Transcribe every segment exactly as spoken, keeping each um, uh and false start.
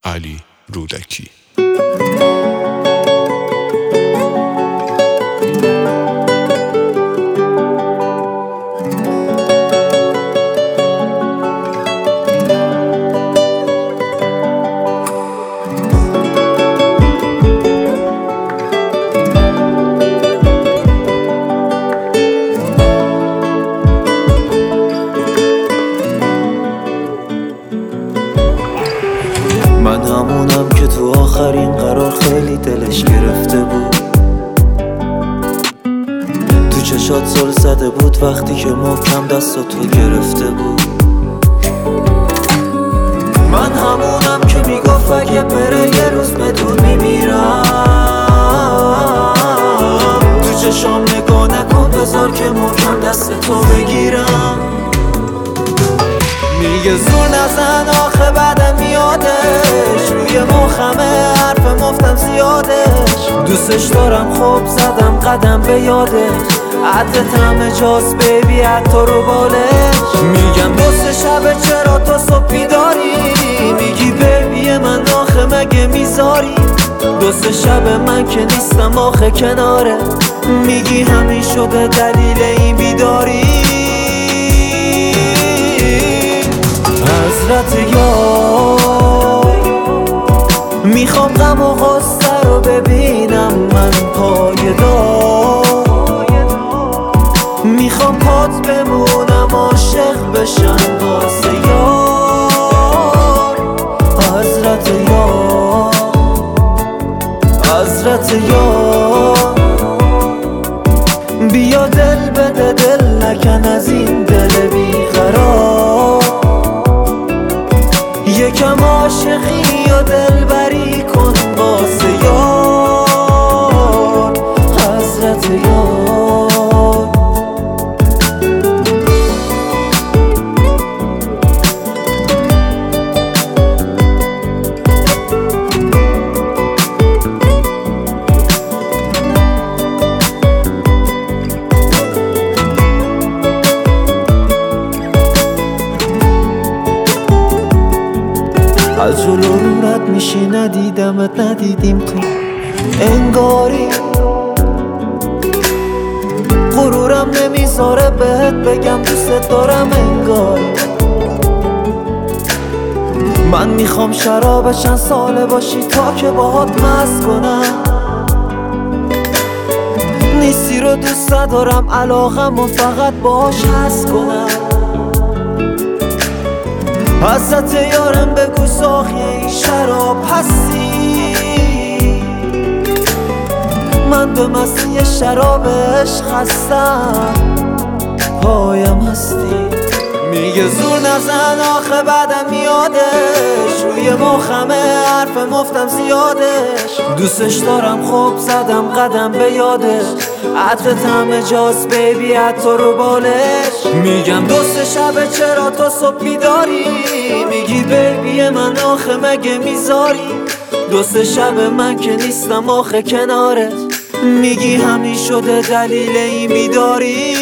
علی رودکی. من همونم که تو آخرین قرار خیلی دلش گرفته بود، تو چشات زل زده بود وقتی که محکم دستات تو گرفته بود. من همونم که میگفت اگه بره یه روز بدون میمیرم، تو چشام نگاه نکن بذار که محکم دست تو بگیرم. میگه زور نزن آخه بعدم میادش، روی مخمه حرف مفتم زیادش. دوستش دارم خوب زدم قدم به یادش، عدت همه جاست بیبی حتی رو بالش. میگم دوست شبه چرا تو صبح بیداری، میگی بیبی من آخه مگه میذاری. دوست شب من که نیستم آخه کناره، میگی همین شده دلیل این بیداری. حضرت یار میخوام غم و غصه رو ببینم من پایدار، میخوام پات بمونم عاشق بشم واسه یار. حضرت یار حضرت یار بیا دل بده دل نکن از این دل بیقرار، یکم عاشقی و دلبری کن واسه یار. حضرت یار از جلو رو رد میشی ندیدمت ندیدیم تو انگاری، غرورم نمیذاره بهت بگم دوست دارم انگاری. من میخوام شراب چند ساله باشی تا که باهات مست کنم، نیستی رو دوست ندارم علاقم و فقط باهاش هست کنم. حضرت یارم بگو ساخی این شراب هستی، من به مستی شرابش خستم پایم هستی. میگه زور نزن آخه بعدم میادش، روی مخمه حرف مفتم زیادش. دوستش دارم خوب زدم قدم به یادش، عطرت همه جاست بیبی حتی رو بالش. میگم دوست شبه چرا تو صبح بیداری، میگی بیبی من آخه مگه میذاری. دوست شب من که نیستم آخه کنارت، میگی همین شده دلیل این بیداری.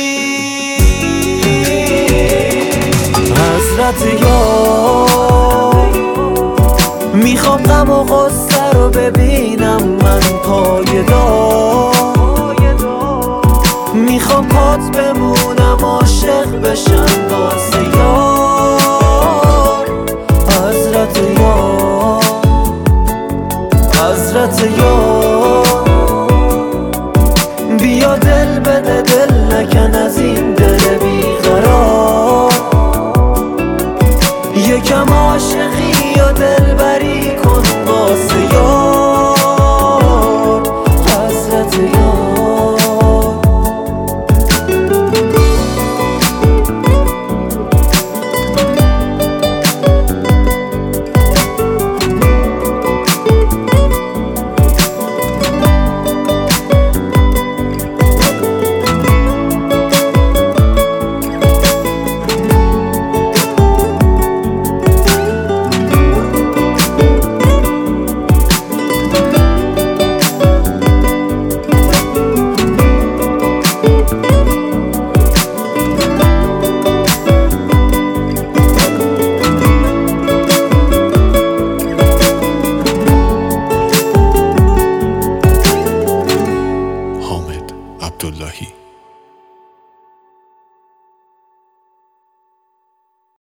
حضرت یار میخوام غم و غصه رو ببینم من پایدار، میخوام پات بمونم عاشق بشم واسه یار. حضرت یار حضرت یار بیا دل بده دل نکن از این دل بیقرار، یکم عاشقی و دلبری کن واسه یار. حضرت یار اللهی.